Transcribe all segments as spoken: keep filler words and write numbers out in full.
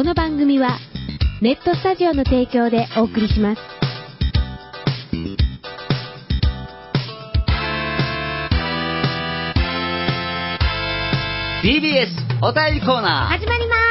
この番組はネットスタジオの提供でお送りします。 ティービーエス お便りコーナー始まります。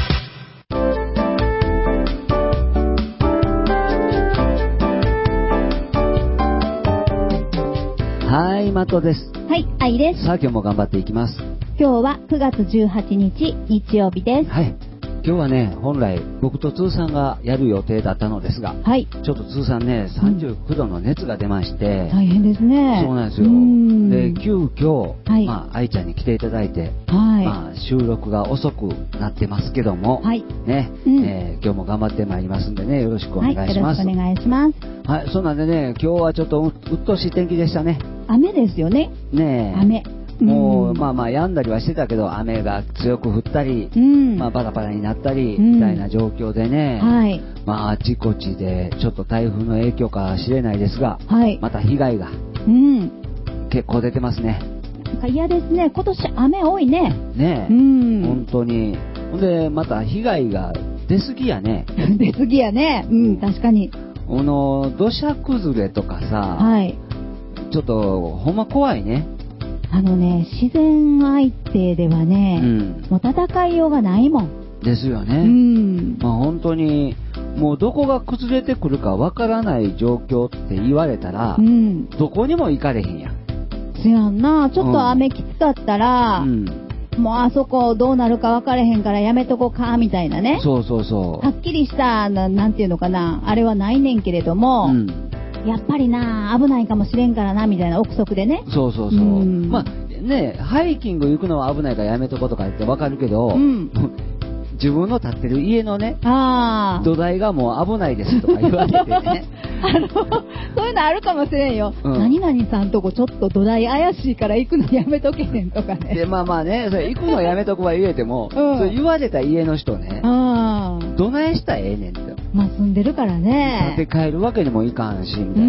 はい、マトです。 はい、愛です。 さあ、今日も頑張っていきます。 今日はくがつじゅうはちにち日曜日です。 はい。今日はね、本来僕と通さんがやる予定だったのですが、 はい。 ちょっと通さんね、さんじゅうきゅうどの熱が出まして、 大変ですね。 そうなんですよ。で、急遽、はい、まあ、愛ちゃんに来ていただいて、はい、まあ、収録が遅くなってますけども、はい、ね、うん、えー、今日も頑張ってまいりますんでね、よろしくお願いします。はい、よろしくお願いします。 はい、そうなんでね、今日はちょっとうっとうしい天気でしたね。 雨ですよね。 ねえ。 雨。 もう、まあまあ止んだりはしてたけど、雨が強く降ったり、うん、まあバラバラになったり、みたいな状況でね、うん、はい、まああちこちでちょっと台風の影響かもしれないですが、はい、また被害が、うん、結構出てますね。 なんか嫌ですね。今年雨多いね。 ねえ、うん、本当に。ほんで、また被害が出すぎやね。 出すぎやね。うん、確かに。 あの、土砂崩れとかさ、はい、ちょっとほんま怖いね。 あのね、自然相手ではね、うん、もう戦いようがないもん。 ですよね。うん、まあ本当に、もうどこが崩れてくるかわからない状況って言われたら、うん、どこにも行かれへんやん。 そやんな、ちょっと雨きつかったら、うん、もうあそこどうなるか分かれへんからやめとこかみたいなね。 そうそうそう。 はっきりしたな、なんていうのかな、あれはないねんけれども、うん、やっぱりな、危ないかもしれんからなみたいな憶測でね。 そうそうそう。うん、まあね、ハイキング行くのは危ないからやめとこうとかって分かるけど、うん、自分の建ってる家のね、あ土台がもう危ないですとか言われてね。 あの、そういうのあるかもしれんよ。うん、何々さんとこちょっと土台怪しいから行くのやめとけへんとかね。 で、まあまあね、それ行くのやめとくは言えても、うん、それ言われた家の人ね、あどないしたらええねんって。 まあ住んでるからね。 建て替えるわけにもいかんし、みたいな。うん。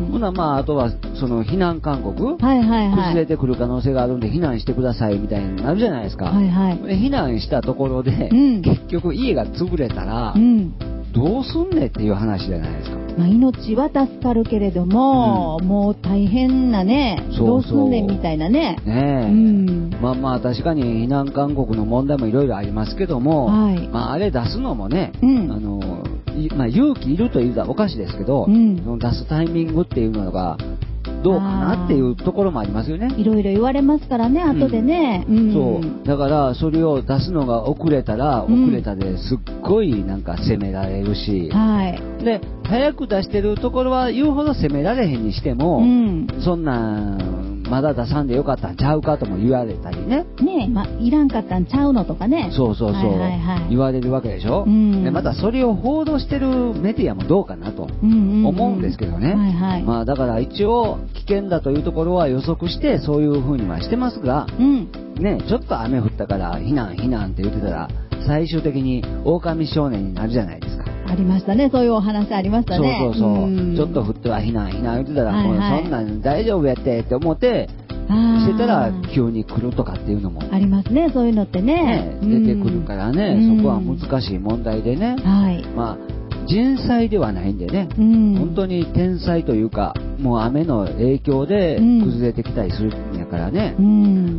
ほな、まああとは、その避難勧告、はいはいはい。崩れてくる可能性があるんで避難してくださいみたいになるじゃないですか。はいはい。避難したところで、うん、結局家が潰れたら、うん、どうすんねっていう話じゃないですか。 まあ、命は助かるけれども、うん、もう大変なね、そうそうどうすんねんみたいなね。ねえ、うん、 まあまあ確かに避難勧告の問題もいろいろありますけども、はい、まああれ出すのもね、うん、あのまあ、勇気いるというのはおかしいですけど、うん、その出すタイミングっていうのがどうかなっていうところもありますよね。 いろいろ言われますからね、後でね、 うんうん、そうだからそれを出すのが遅れたら、うん、遅れたですっごいなんか責められるし、はい、で早く出してるところは言うほど責められへんにしても、うん、そんなまだ出さんでよかったんちゃうかとも言われたりね。 ねえ、ま、いらんかったんちゃうのとかね。 そうそうそう、はいはいはい、言われるわけでしょ、うん、でまたそれを報道してるメディアもどうかなと思うんですけどね、うんうんうんはいはい、まあだから一応危険だというところは予測してそういう風にはしてますが、うん、ねちょっと雨降ったから避難避難って言ってたら最終的に狼少年になるじゃないですか。 ありましたね、そういうお話ありましたね。 そうそうそう、うん、ちょっと降っては避難避難言ってたら、はいはい、そんなん大丈夫やってって思ってしてたら急に来るとかっていうのもありますね、そういうのってね、 ね出てくるからね、うん、そこは難しい問題でね、はい、まあ人災ではないんでね、うん、本当に天災というかもう雨の影響で崩れてきたりするんやからね、うん、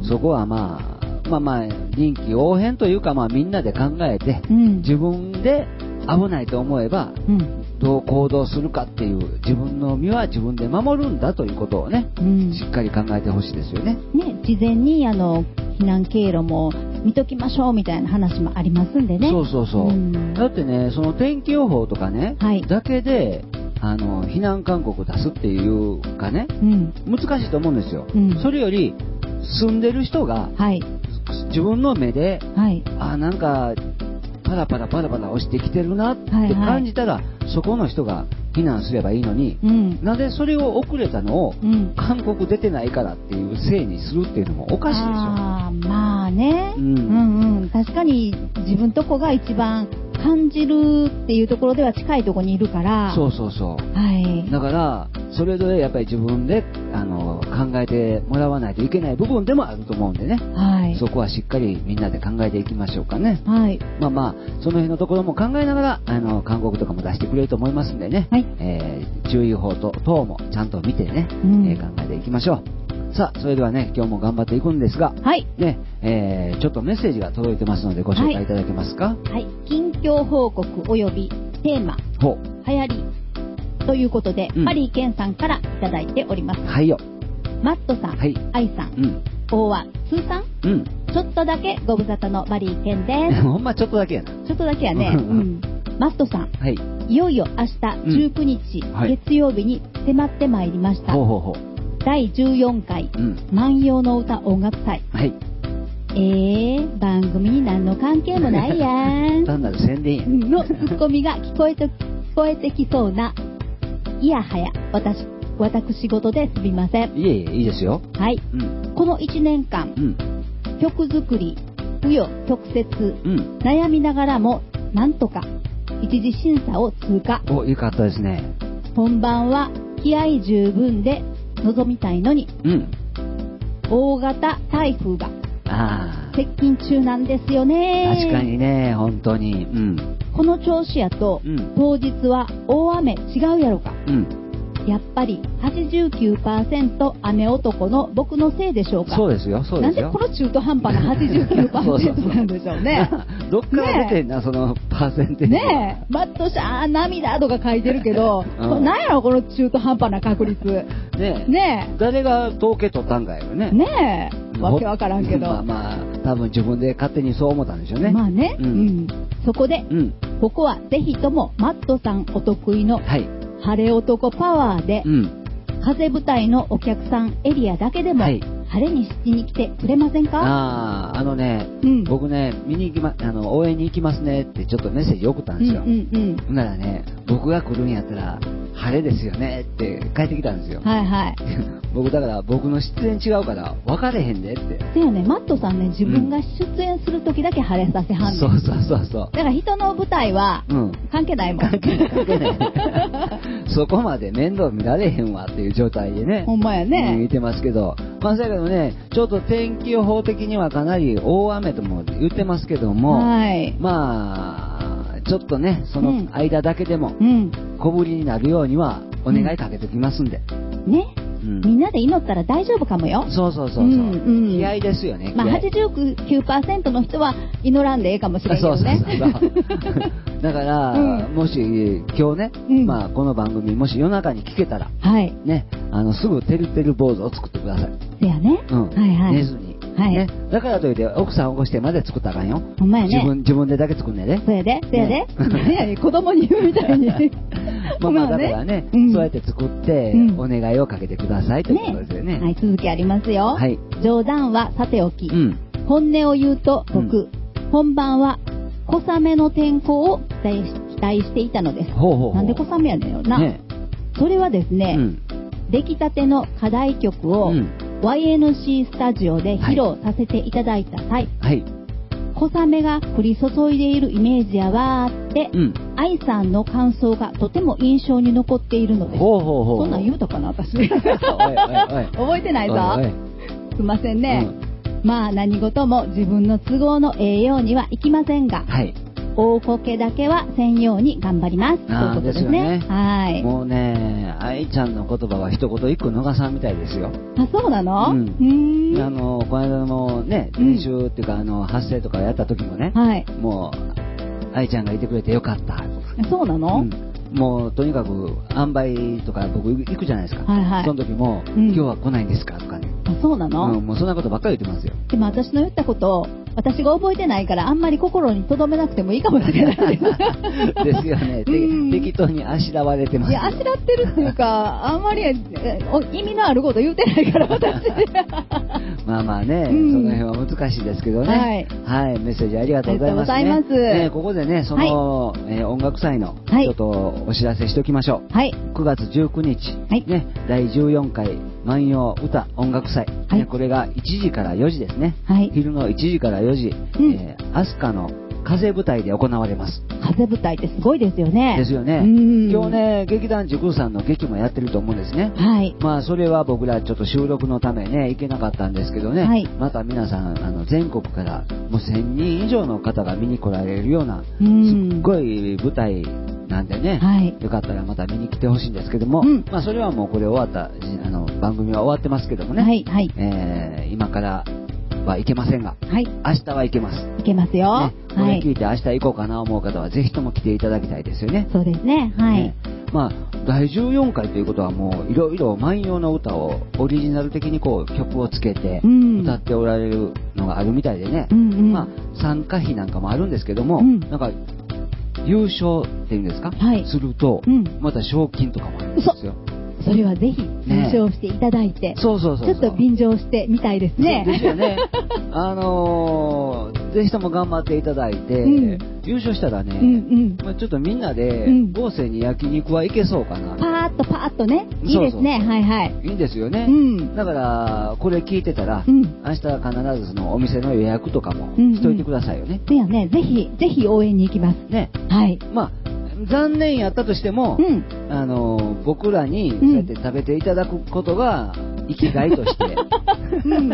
そこはまあまあまあ臨機応変というか、まあみんなで考えて、うん、自分で危ないと思えば、うん、どう行動するかっていう自分の身は自分で守るんだということをね、うん、しっかり考えてほしいですよね。 ね、事前にあの避難経路も見ときましょうみたいな話もありますんでね。 そうそうそう、うん、だってねその天気予報とかね、はい、だけであの避難勧告出すっていうかね、うん、難しいと思うんですよ、うん、それより住んでる人が、はい、自分の目で、はい、あなんかパラパラパラパラ落ちてきてるなって感じたら、はいはい、そこの人が避難すればいいのに、うん、なんでそれを遅れたのを、うん、勧告出てないからっていうせいにするっていうのもおかしいですよ。 あまあね、うん、うんうん確かに自分とこが一番感じるっていうところでは近いところにいるから。 そうそうそう、はい、だからそれぞれやっぱり自分であの考えてもらわないといけない部分でもあると思うんでね、はい、そこはしっかりみんなで考えていきましょうかね。はい、まあまあその辺のところも考えながらあの勧告とかも出してくれると思いますんでね、はい、えー、注意報と等もちゃんと見てね、うん、えー、考えていきましょう。さあ、それではね、今日も頑張っていくんですが、はい。ね、えー、ちょっとメッセージが届いてますのでご紹介いただけますか。 はい。はい、近況報告及びテーマ、ほ流行りということで、うん、マリーケンさんからいただいております。はいよ。マットさん、はい。アイさん、うん。大和、スーさん、うん。ちょっとだけご無沙汰のマリーケンです。 ほんまちょっとだけやな。 ちょっとだけやね。うん。マットさん、はい。いよいよ明日じゅうくにち、うん、はい、月曜日に迫ってまいりました。ほうほうほう。だいじゅうよんかい、うん、万葉の歌音楽祭。はい。えー、番組に何の関係もないやん。 単なる宣伝やん。 のツッコミが聞こえて、聞こえてきそうな、いやはや、私、私事ですみません。 いえいえ、いいですよ。 はい。うん、このいちねんかん、うん、曲作り、紆余曲折、うん、悩みながらも、なんとか、一次審査を通過。 お、よかったですね。 本番は気合十分で、望みたいのに、うん、大型台風が接近中なんですよね。 確かにね、本当に、うん、 この調子やと、うん、当日は大雨違うやろか、うん、やっぱり はちじゅうきゅうパーセント 雨男の僕のせいでしょうか。 そうですよ、そうですよ。 なんでこの中途半端な はちじゅうきゅうパーセント なんでしょうね。 どっから出てんな、ね、そのパーセンテージ。 ねえ、マットシャー涙とか書いてるけど、うん、これ何やろこの中途半端な確率。ねえ。ねえ。誰が統計取ったんかよね。 ねえ。わけわからんけど。 まあまあ、多分自分で勝手にそう思ったんでしょうね。 まあね。うん。うん、そこで、うん、ここはぜひともマットさんお得意の、はい、晴れ男パワーで、うん、風舞台のお客さんエリアだけでも、はい、晴れにしに来てくれませんか。 ああ、あのね、うん、僕ね、見に行きま、あの、応援に行きますねってちょっとメッセージ送ったんですよ。うんうんうん。ならね、僕が来るんやったら、晴れですよねって帰ってきたんですよ。はいはい。僕だから僕の出演違うから分かれへんでって。 そうよね、マットさんね、自分が出演する時だけ晴れさせはんねん。 そうそうそうそう。 だから人の舞台は、うん、関係ないもん。関係ない、関係ない。 そこまで面倒見られへんわっていう状態でね。 ほんまやね。 見てますけど。まあ、だけどね、ちょっと天気予報的にはかなり大雨とも言ってますけども、はい。まあ、ちょっとね、その間だけでも、うん、小降りになるようにはお願いかけておきますんで。 うん、ね。うん、みんなで祈ったら大丈夫かもよ。 そうそうそうそう、うんうん、気合ですよね。 まあ はちじゅうきゅうパーセント の人は祈らんでええかもしれないけどね。そうそうそうだから、うん、もし今日ね、うん、まあこの番組もし夜中に聞けたら、はい、ね、あのすぐてるてる坊主を作ってください。 せやね。うん、はいはい。 寝ずに。はい、ね、だからといって奥さん起こしてまで作ったらあかんよ。 ほんまやね。 自分自分でだけ作んねえで。 そうやで、そうやで。何やね、子供に言うみたいに。 まあまあだからね、うん、そうやって作ってお願いをかけてくださいということですよね。 ね、はい、続きありますよ。はい。冗談はさておき、うん、本音を言うと僕、うん、本番は小雨の天候を期待し、期待していたのです。ほうほうほう。なんで小雨やねんよな。ね、それはですね、うん、出来たての課題曲を、うん、ワイエヌシー スタジオで披露させていただいた際、はい、小雨が降り注いでいるイメージやわーって、うん、愛さんの感想がとても印象に残っているのです。ほうほうほう。そんなん言うたかな私。おいおいおい覚えてないぞ。おいおいすいませんね。うん、まあ何事も自分の都合のええようにはいきませんが、はい、大こけだけはせんように頑張ります。ということですね。ですよね。はい。 もうね、愛ちゃんの言葉は一言一句逃さんみたいですよ。 あ、そうなの？うん。 うーん。あの、この間のね、練習っていうか、あの、発声とかやった時もね、はい。もう、愛ちゃんがいてくれてよかったとか。 そうなの？うん。 もうとにかく塩梅とか僕行くじゃないですか、はいはい、その時も、うん、今日は来ないんですかとかね。 あ、そうなの、 うん、もうそんなことばっかり言ってますよ。 でも私の言ったこと私が覚えてないからあんまり心に留めなくてもいいかもしれないですよね、うん、適当にあしらわれてますよ。 いや、あしらってるっていうかあんまり意味のあること言うてないから私まあまあね、うん、その辺は難しいですけどね、はい、はい、メッセージありがとうございますね。ありがとうございます、ね、ここでねその、はい、えー、音楽祭のちょっとお知らせしておきましょう。はい、くがつじゅうくにち、はい、ね、だいじゅうよんかい万葉歌音楽祭、はい、ね、これがいちじからよじですね、はい、昼のいちじからよじ、うん、えー、飛鳥の風舞台で行われます。 風舞台ってすごいですよね。 ですよね。今日ね、劇団ジグーさんの劇もやってると思うんですね。はい。まあそれは僕らちょっと収録のためね行けなかったんですけどね。はい。また皆さんあの全国からもうせんにん以上の方が見に来られるようなすっごい舞台なんでね。はい。よかったらまた見に来てほしいんですけども、うん、まあそれはもうこれ終わったあの番組は終わってますけどもね。はいはい。えー、今からはいけませんが、はい、明日はいけます。 いけますよ。 ね、これ聞いて明日行こうかな思う方はぜひとも来ていただきたいですよね。 そうですね。はい。ね、 まあだいじゅうよんかいということはもういろいろ万葉の歌をオリジナル的にこう曲をつけて歌っておられるのがあるみたいでね。うんうん、まあ参加費なんかもあるんですけども、うん、なんか優勝っていうんですか、はい、すると、うん、また賞金とかもあるんですよ。 それはぜひ優勝していただいて、ね、そうそうそうそう、ちょっと便乗してみたいですね。 そうですよね。あのー、ぜひとも頑張っていただいて、うん、優勝したらね、うんうん、まあ、ちょっとみんなで豪勢に焼肉は行けそうかな。 パーッとパーッとね、いいですね。そうそう、はいはい。 いいんですよね。うん、だからこれ聞いてたら、うん、明日必ずそのお店の予約とかもしといてくださいよね。 いやね、ぜひぜひ応援に行きます。ね。はい。 まあ残念やったとしても、うん、あの僕らにそうやって食べていただくことが生きがいとしてうんうんうん、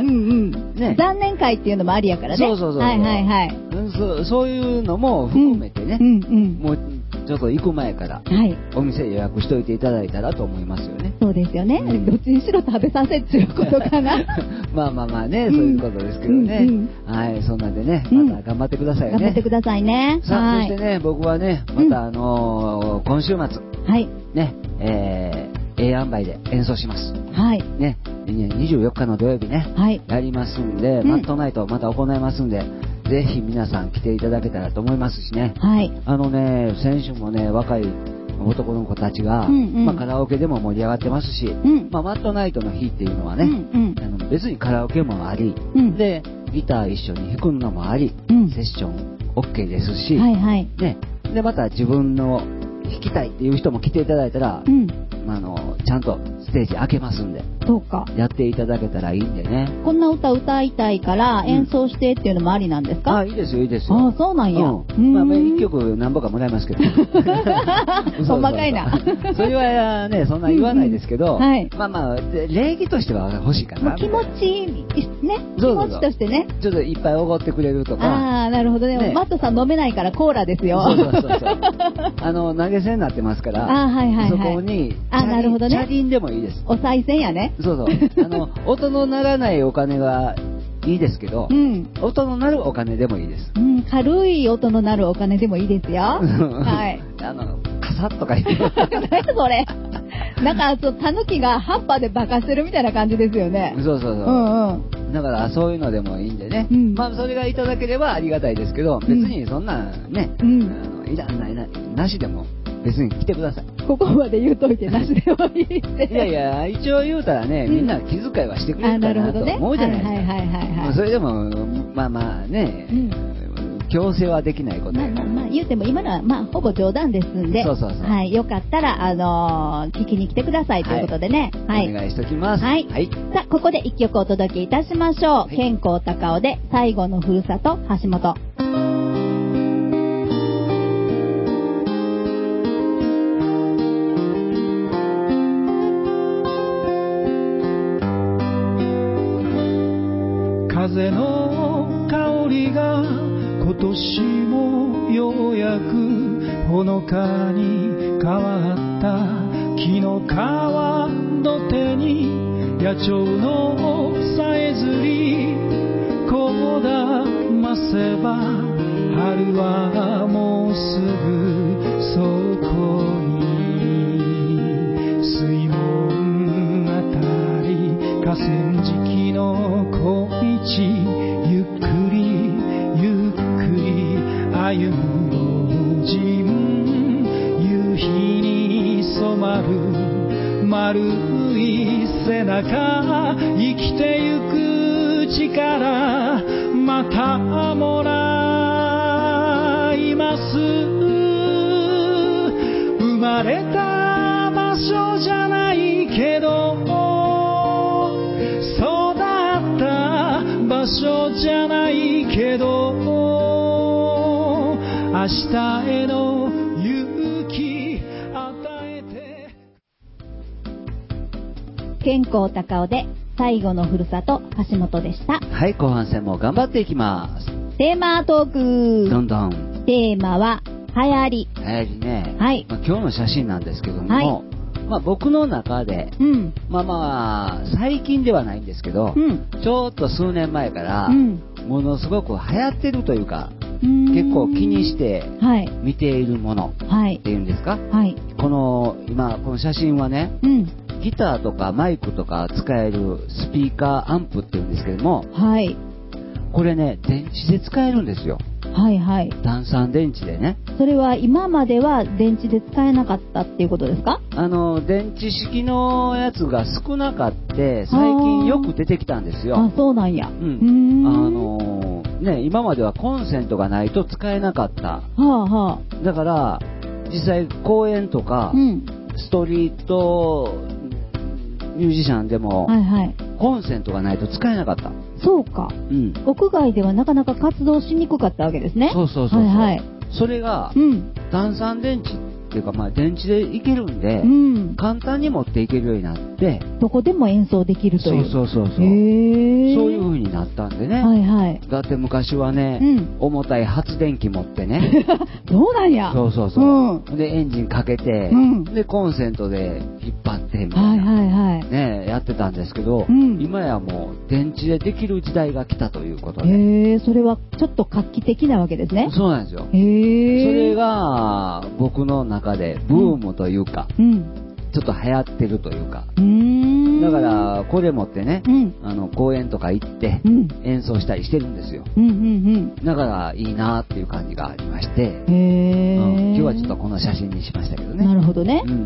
ね、残念会っていうのもありやからね。 そうそうそう、はいはいはい、そ, そういうのも含めてね、うんうんうん、もうちょっと行く前から、はい、お店予約しといていただいたらと思いますよね。 そうですよね、うん、どっちにしろ食べさせっていうことかな。 まあまあまあね、そういうことですけどね、うんうん、はい、そんなんでね、また頑張ってくださいね、うん、 頑張ってくださいね。 さあ、はい、そしてね、僕はね、またあのー、今週末、はい、ね、えー、ええ塩梅で演奏します。はい。ね、にじゅうよっかの土曜日ね、はい、やりますんで、うん、マットナイトまた行いますんで、ぜひ皆さん来ていただけたらと思いますしね。はい。あのね、先週もね、若い男の子たちが、うんうん、まあ、カラオケでも盛り上がってますし、うん、まあ、マットナイトの日っていうのはね、うんうん、あの別にカラオケもあり、うん、でギター一緒に弾くのもあり、うん、セッション OK ですし、はいはい、ね、でまた自分の弾きたいっていう人も来ていただいたら、うん、あのちゃんとステージ開けますんで、そうか、やっていただけたらいいんでね。 こんな歌歌いたいから演奏してっていうのもありなんですか？うん、 あ、いいですよいいですよ。 あ、そうなんや。うん、 まあいっきょく何本かもらえますけど。 ほんまかいな。 それはねそんな言わないですけど、うんうん、はい、まあまあ礼儀としては欲しいかな。 気持ちね、気持ちとしてね。 ちょっといっぱいおごってくれるとか。 ああ、なるほどね。ね、マットさん飲めないからコーラですよ。そうそうそうそう。 あの投げ銭になってますから。あ、はいはいはい。そこにあ、なるほどね。 チャリンでもいいです。 お賽銭やね。 そうそう。あの音の鳴らないお金はいいですけど、うん、音の鳴るお金でもいいです。 うん、軽い音の鳴るお金でもいいですよ。はい。 あのカサッとか言って。 何それ。なんかそうタヌキが葉っぱでバカしてるみたいな感じですよね。 そうそうそう。うんうん。だからそういうのでもいいんでね。うん、まあそれがいただければありがたいですけど、別にそんなね、うん、あのいらないななしでも。別に来てください。 ここまで言うといてなしでもいいって。 いやいや、一応言うたらね、みんな気遣いはしてくれるかなと思うじゃないですか。はいはいはいはい。それでもまあまあね、うん、強制はできないこと。 まあまあまあ言うても今のはまあほぼ冗談ですんで、そうそうそう、はい、よかったらあのー、聞きに来てくださいということでね、 はい、お願いしときます。はい。はい、 さあここで一曲お届けいたしましょう。はい、健康高尾で最後のふるさと橋本。 風の香りが今年もようやくほのかに変わった。木の皮の手に野鳥のさえずりこだませば春はもうすぐそこに。水門あたり河川敷の小道ゆっくりゆっくり歩む老人。夕日に染まる丸い背中。生きてゆく力またもらいます。生まれた場所じゃないけど場所じゃないけど明日への勇気与えて。 健康高尾で最後のふるさと橋本でした。 はい、後半戦も頑張っていきます。 テーマトーク。 どんどん。 テーマは流行り。 流行りね。 はい。 まあ、今日の写真なんですけども、はい、まあ、僕の中で、うん、まあまあ最近ではないんですけど、うん、ちょっと数年前から、うん、ものすごく流行ってるというか、結構気にして見ているものっていうんですか、はい、この今この写真はね、うん、ギターとかマイクとか使えるスピーカーアンプっていうんですけども、はい、これね電池で使えるんですよ。はいはい。単三電池でね。 それは今までは電池で使えなかったっていうことですか？ あの電池式のやつが少なかって最近よく出てきたんですよ。 あ、そうなんや。うん。 うんあのね今まではコンセントがないと使えなかった。はあはあ。だから実際公園とか、うん、ストリートミュージシャンでも、はいはい、コンセントがないと使えなかった。 そうか、うん、屋外ではなかなか活動しにくかったわけですね。 そうそうそうそう、はいはい、それが、うん、単三電池っていうか、まあ、電池でいけるんで、うん、簡単に持っていけるようになってどこでも演奏できるという。 そうそうそうそう、そういう風になったんでね、はいはい、だって昔はね、うん、重たい発電機持ってねそうなんや。 そうそうそう、うん、でエンジンかけて、うん、でコンセントで引っ張ってみたいな、はいはいはい、ね、やってたんですけど、うん、今やもう電池でできる時代が来たということで。 へえ、それはちょっと画期的なわけですね。 そうなんですよ。へえ、それが僕の中でブームというか、うん、ちょっと流行ってるというか、うーん、だからこれ持ってね、うん、あの公園とか行って演奏したりしてるんですよ、うんうんうん、だからいいなっていう感じがありまして、へー、うん、今日はちょっとこの写真にしましたけどね。 なるほどね、うん、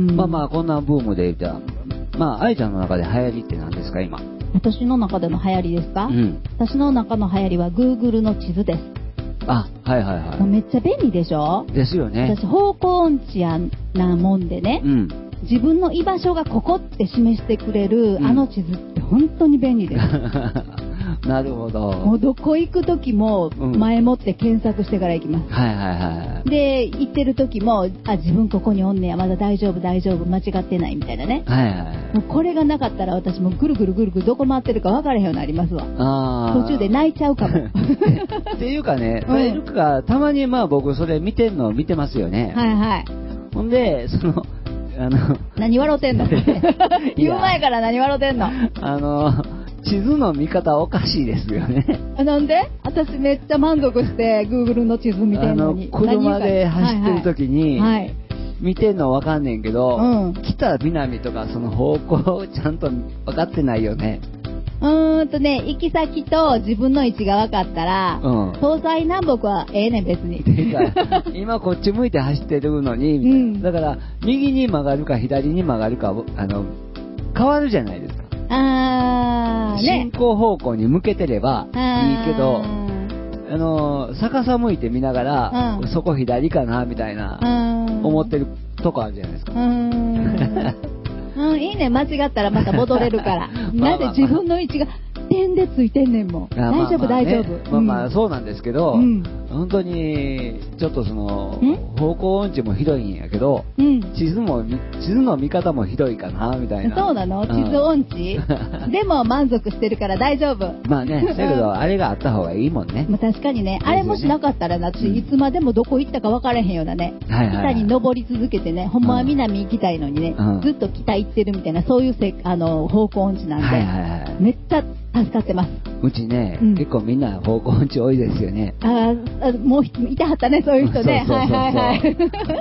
うん、まあまあこんなブームで言ったら、まあ愛ちゃんの中で流行りって何ですか今？ 私の中での流行りですか、うん、私の中の流行りは Google の地図です。 あ、はいはいはい。 めっちゃ便利でしょ？ ですよね。 私方向音痴やなもんでね、うん、自分の居場所がここって示してくれる、うん、あの地図って本当に便利ですなるほど。 もうどこ行く時も前もって検索してから行きます、うん、はいはいはい。で行ってる時もあ自分ここにおんねや、まだ大丈夫大丈夫間違ってないみたいなね、はいはい、もうこれがなかったら私もぐるぐるぐるぐるどこ回ってるか分からへんようになりますわ。あ途中で泣いちゃうかもっていうかね、うん、かたまにまあ僕それ見てんの見てますよね。はいはい。ほんでそのあの何笑うてんの言う前から何笑うてんのあの地図の見方おかしいですよね。 なんで？私めっちゃ満足して Google の地図見てんのに。 あの車で走ってる時に、はいはい、見てんのわかんねんけど、うん、北南とかその方向ちゃんと分かってないよね。 うーんとね、行き先と自分の位置が分かったら、うん、東西南北はええねん別に。 今こっち向いて走ってるのに、みたいな、うん、だから右に曲がるか左に曲がるかあの変わるじゃないですか。あー、ね、進行方向に向けてればいいけど、あの逆さ向いて見ながら、うん、そこ左かなみたいな思ってるとこあるじゃないですか。うーんうん、いいね、間違ったらまた戻れるからなぜ自分の位置が点でついてんねんもん。大丈夫、大丈夫。 まあまあそうなんですけど、うん、本当にちょっとその方向音痴もひどいんやけど、うん、地図も地図の見方もひどいかなみたいな。 そうなの？地図音痴、うん、でも満足してるから大丈夫。 まあね、だけどあれがあった方がいいもんね。 まあ確かにね、あれもしなかったらな、私いつまでもどこ行ったか分からへんようなね、うん、北に登り続けてね、ほんまは南行きたいのにね、うん、ずっと北行ってるみたいな、そういうせあの方向音痴なんで、はいはいはい、めっちゃ助かってます。 うちね、うん、結構みんな方向音痴多いですよね。 ああ、もういてはったね、そういう人ね。はいはいはい。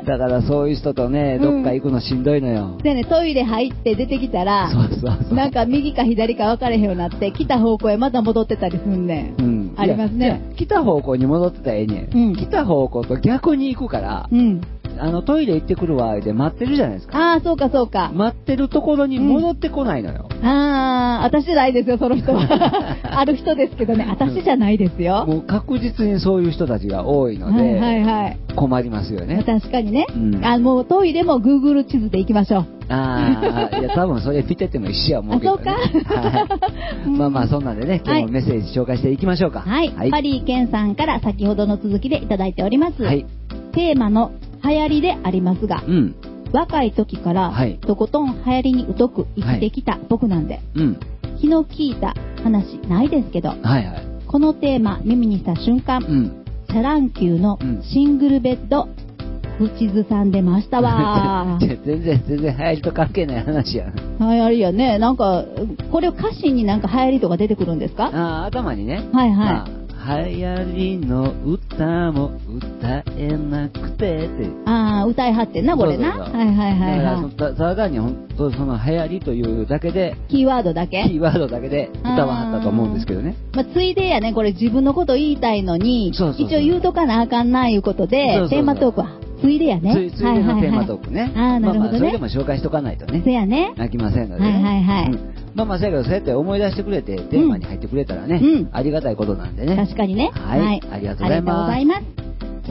だからそういう人とね、どっか行くのしんどいのよ。 うん、でね、トイレ入って出てきたら、そうそうそう、なんか右か左か分かれへんようになって、来た方向へまた戻ってたりすんねん。うん、ありますね。 来た方向に戻ってたらええねん。うん、来た方向と逆に行くから、うん、あのトイレ行ってくるわで待ってるじゃないですか。 ああ、そうかそうか。 待ってるところに戻ってこないのよ。 うん、ああ、私じゃないですよ、その人は。ある人ですけどね、私じゃないですよ。 もう確実にそういう人たちが多いので、はいはいはい、困りますよね。 確かにね。うん、あもうトイレも Google 地図で行きましょう。 ああ、いや多分それ見てても一緒や思うけどね。あ、そうか。はい、まあまあそんなんでね、今日もメッセージ紹介していきましょうか。 はい。はい、パリーケンさんから先ほどの続きでいただいております。はい。 テーマの流行りでありますが、うん、若い時から、はい、とことん流行りに疎く生きてきた僕なんで、はい、うん、気の利いた話ないですけど、はいはい、このテーマ耳にした瞬間、うん、シャラン級のシングルベッド、口ずさんでましたわ。 全然全然流行りと関係ない話やん。 流行りやね。なんかこれ歌詞になんか流行りとか出てくるんですか？ ああ、頭にね。 はいはい。まあ、流行りの歌も歌えなくてって。 ああ、歌いはってんなこれな。そうそうそう、はいはいはいはい。 ただ単に本当その流行りというだけで。 キーワードだけ。 キーワードだけで歌わはったと思うんですけどね。 まあついでやね、これ自分のこと言いたいのに、そうそうそう、一応言うとかなあかんないうことで、そうそうそう、テーマトークは。ついでやね。 ついでのテーマトークね。はいはいはい、ああ、なるほどね。まあまあそれでも紹介しとかないとね。 そうやね。 飽きませんのでね。 はいはいはい。うん、 まあまあそうやけど、そうやって思い出してくれて、テーマに入ってくれたらね、うん、ありがたいことなんでね。 確かにね。 はい。はい、ありがとうございます。ありがとうございます。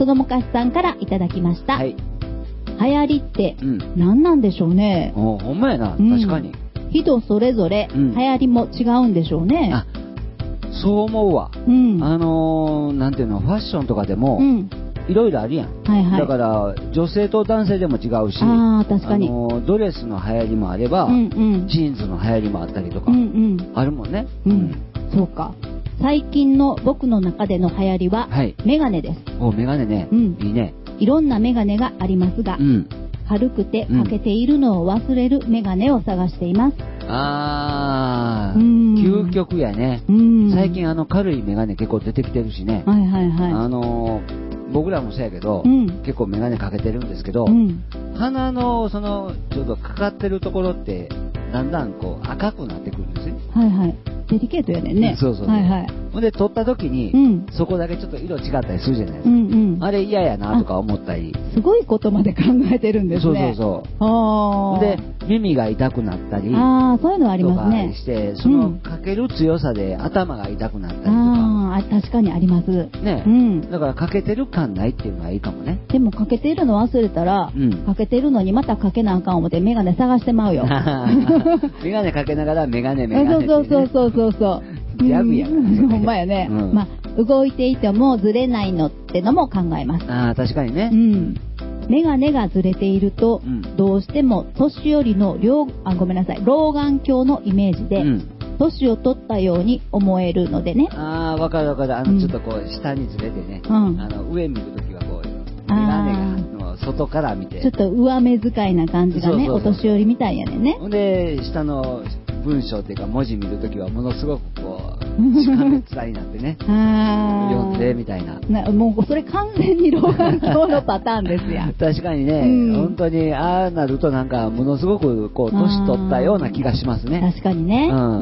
その昔さんからいただきました。はい。流行りって何なんでしょうね。 うん、おほんまやな、確かに。 人それぞれ流行りも違うんでしょうね。うん、あ、 そう思うわ。うん。あのー、なんていうの、ファッションとかでも、うん、いろいろあるやん、はいはい、だから女性と男性でも違うし、 あ、確かに、 あのドレスの流行りもあれば、うんうん、ジーンズの流行りもあったりとか、うんうん、あるもんね、 うんうん、そうか。最近の僕の中での流行りは、はい、メガネです。 お、メガネね、うん、いいね。 いろんなメガネがありますが、うん、軽くてかけているのを忘れるメガネを探しています。 あー、究極やね。最近あの軽いメガネ結構出てきてるしね。 はいはいはい。 あのー僕らもそうやけど、うん、結構メガネかけてるんですけど、うん、鼻のそのちょっとかかってるところってだんだんこう赤くなってくるんですよ。 はいはい。デリケートやねんね。 そうそうそう。はいはい。ほんで撮った時に、うん、そこだけちょっと色違ったりするじゃないですか。うんうん、あれ嫌やなとか思ったり。 すごいことまで考えてるんですね。 そうそうそう。あで耳が痛くなったり。 ああ、そういうのありますね。 とかして、そのかける強さで頭が痛くなったりとか。 ああ、確かにあります。 ね、うん。だからかけてる感ないっていうのがいいかもね。 でもかけているの忘れたら、うん、かけてるのにまたかけなあかん思ってメガネ探してまうよ。 メガネかけながらメガネメガネって、ね。 そうそうそうそうそう。 ギャグやからね。 ほんまやね。うん、まあ動いていてもずれないのってのも考えます。 ああ、確かにね。 うん。メガネがずれていると、うん、どうしても年寄りの両あごめんなさい老眼鏡のイメージで、うん、年を取ったように思えるのでね。 ああ、わかるわかる。あの、うん、ちょっとこう下にずれてね、うん、あの上見るときはこうメガネが外から見てちょっと上目遣いな感じがね、そうそうそう、お年寄りみたいやねんね。 ほんで下の文章っていうか文字見るときはものすごくこうしかめっ面になってね読んでみたいな。 なもうそれ完全に老眼鏡のパターンですや確かにね、うん、本当にああなるとなんかものすごくこう年取ったような気がしますね。 確かにね、うん、うん、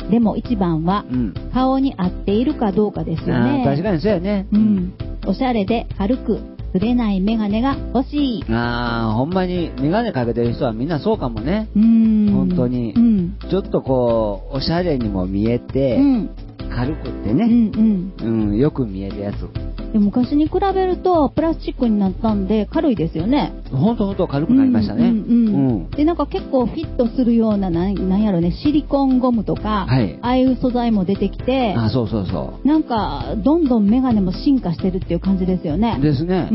でも一番は、うん、顔に合っているかどうかですよね。 あ、確かにそうやね、 うん、おしゃれで軽くずれないメガネが欲しい。 ああ、ほんまにメガネかけてる人はみんなそうかもね。うーん、本当に、うん、ちょっとこうおしゃれにも見えて、うん、軽くってね、うんうんうん、よく見えるやつ。 で昔に比べるとプラスチックになったんで軽いですよね。 ほんとほんと軽くなりましたね。うんうんうんうん、でなんか結構フィットするようなななんやろね、シリコンゴムとか、はい、ああいう素材も出てきて、 あ、そうそうそう、 なんかどんどんメガネも進化してるっていう感じですよね。 ですね。うん、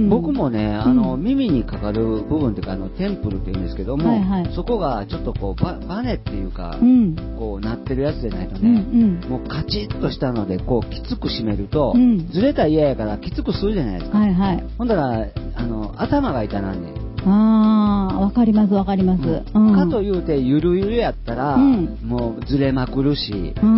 僕もね、あの、うん、耳にかかる部分っていうかあのテンプルっていうんですけども、はいはい、そこがちょっとこう バ, バネっていうか、うん、こうなってるやつでないとね、うんうん、もうカチッとしたのでこうきつく締めると、うん、ずれたら嫌やからきつくするじゃないですか。はいはい。ほんだらあの頭が痛なんねん。 ああ、わかりますわかります、 うんうん、かというてゆるゆるやったら、うん、もうずれまくるし、うん、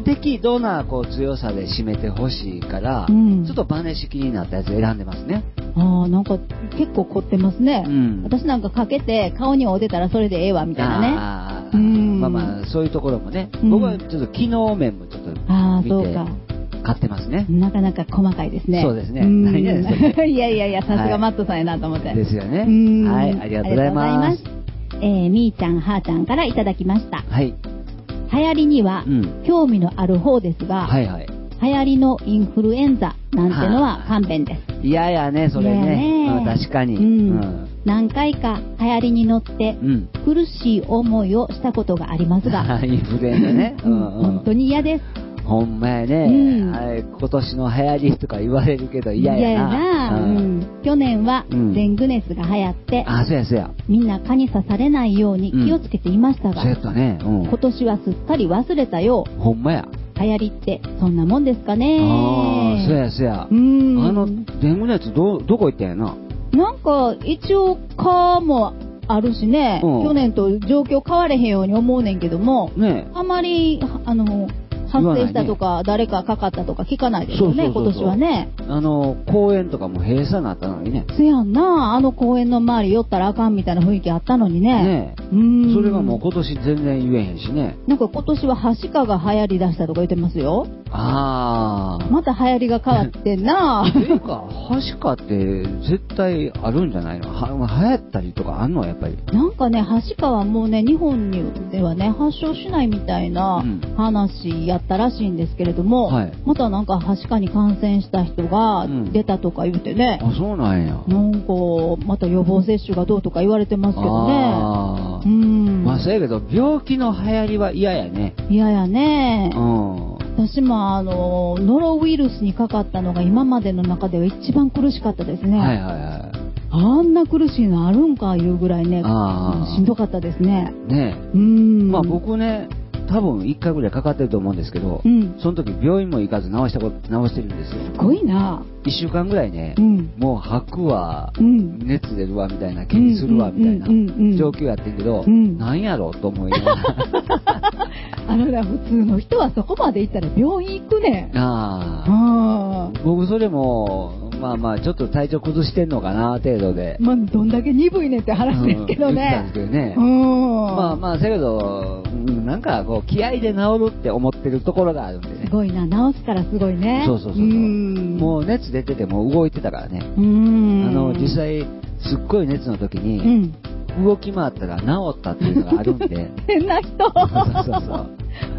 適度なこう強さで締めてほしいから、うん、ちょっとバネ式になったやつ選んでますね。 ああ、なんか結構凝ってますね、うん、私なんかかけて顔に合うてたらそれでええわみたいなね。あ、 うん、まあまあそういうところもね、うん、僕はちょっと機能面もちょっと見て、あ、そうか、買ってますね。 なかなか細かいですね。 そうですね。何やですか。 いやいやいや、さすがマットさんやなと思って。はい、 ですよね。はい、ありがとうございます。 えー、みーちゃん、はーちゃんからいただきました。はい。流行りには、うん、興味のある方ですが、はいはい。流行りのインフルエンザなんてのは勘弁です。 いやいやね、それね。うん、確かに。うん。うん、 何回か流行りに乗って、うん、苦しい思いをしたことがありますが。 インフルエンザね。 うん、本当に嫌です。 ほんまやね、うん、あれ今年の流行りとか言われるけど嫌やな。 嫌やな、うんうん、去年はデング熱が流行って、 うん、あ、そうやそうや、 みんな蚊に刺されないように気をつけていましたが、 そうやったね、うん、 今年はすっかり忘れたよ。 ほんまや。 流行りってそんなもんですかね。 ああ、そうやそうや。うん、あのデング熱どどこ行ったんやな。 なんか一応蚊もあるしね、うん、去年と状況変われへんように思うねんけども、ね、あまりあの発生したとか、ね、誰かかかったとか聞かないですよね。そうそうそうそう、今年はね。 あの公園とかも閉鎖になったのにね。 せやんな、あの公園の周り寄ったらあかんみたいな雰囲気あったのにね。ねえ、うん、それがもう今年全然言えへんしね。 なんか今年ははしかが流行りだしたとか言ってますよ。ああ、また流行りが変わってんな。 っていうかはしかって絶対あるんじゃないの。は流行ったりとかあんのやっぱり。 なんかね、はしかはもうね、日本ではね発症しないみたいな話やったらしいんですけれども、はい、またなんかはしかに感染した人が出たとか言うてね、 うん、あ、そうなんや。 なんかまた予防接種がどうとか言われてますけどね。あ、 うん、まあそうやけど病気の流行りは嫌やね。 嫌やね、うん、私もあのノロウイルスにかかったのが今までの中では一番苦しかったですね。はいはいはい。あんな苦しいのあるんかいうぐらいね、しんどかったですね。ねえ、うん、まあ僕ね多分いっかいぐらいかかってると思うんですけど、うん、その時病院も行かず治したこと治してるんですよ。 すごいな。 いっしゅうかんぐらいね、うん、もう吐くわ、うん、熱出るわみたいな、気にするわみたいな状況やってるけど、うん、なんやろうと思いながらあのな、普通の人はそこまで行ったら病院行くねん。ああ、僕それもまあまあちょっと体調崩してんのかな程度で、 まあどんだけ鈍いねんって話ですけどね、 うん、言ってたんですけどね、うん、まあまあだけどなんかこう気合で治るって思ってるところがあるんでね。 すごいな、治すからすごいね。 そうそうそうそう、うん、もう熱出てても動いてたからね。うん、あの実際すっごい熱の時に、うん、動き回ったら治ったっていうのがあるんで変な人そうそうそうそう、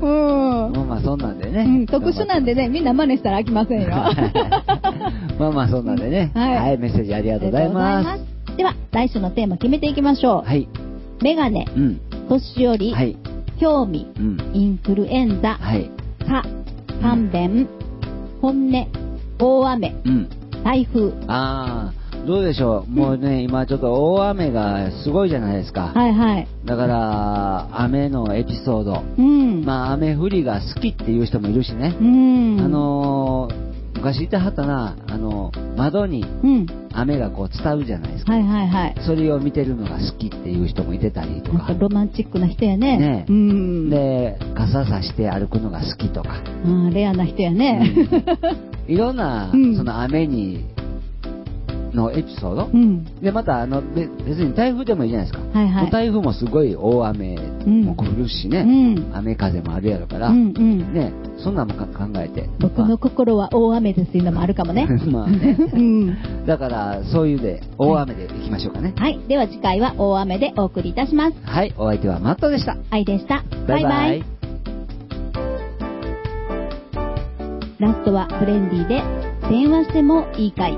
うん、まあまあそんなんでね、うん、 特殊なんでね、みんな真似したら飽きませんよまあまあそんなんでね、はい、はい、メッセージありがとうございます。 では来週のテーマ決めていきましょう。はい、メガネ、うん、年寄り、はい、興味、うん、インフルエンザ、はい、蚊、勘弁、本音、大雨、うん、台風。 ああ、どうでしょう、もうね、うん、今ちょっと大雨がすごいじゃないですか。はいはい。だから雨のエピソード、うん、まあ雨降りが好きっていう人もいるしね、うん、あのー昔言ってはったな、あの窓に雨がこう伝うじゃないですか、うん、はいはいはい、それを見てるのが好きっていう人もいてたりとか、なんかロマンチックな人やね。ね、 うん、で傘さして歩くのが好きとか、 あ、レアな人やね、 うん、いろんな、うん、その雨にのエピソード、うん、でまたあの別に台風でもいいじゃないですか、はいはい、台風もすごい大雨も来るしね、うん、雨風もあるやろから、うんうん、ね、そんなのも考えて、 僕の心は大雨ですっていうのもあるかもねまあね、 うん、だからそういうで大雨でいきましょうかね。 はい、はい、では次回は大雨でお送りいたします。 はい、お相手はマットでした。 愛でした。 バイバイ。バイバイ。 ラストはフレンディで電話してもいいかい。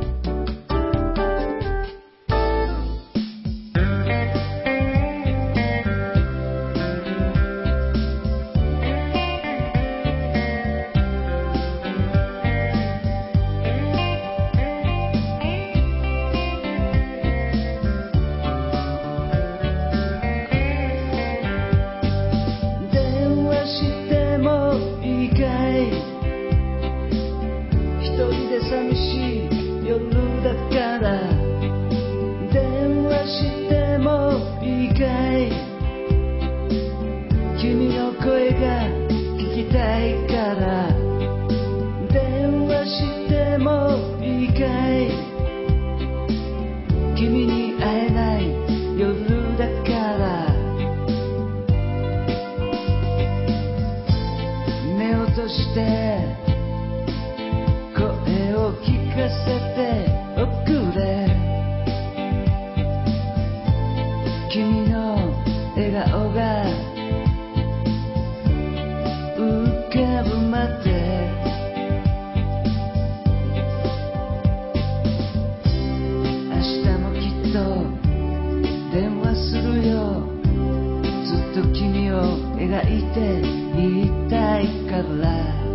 描いていたいから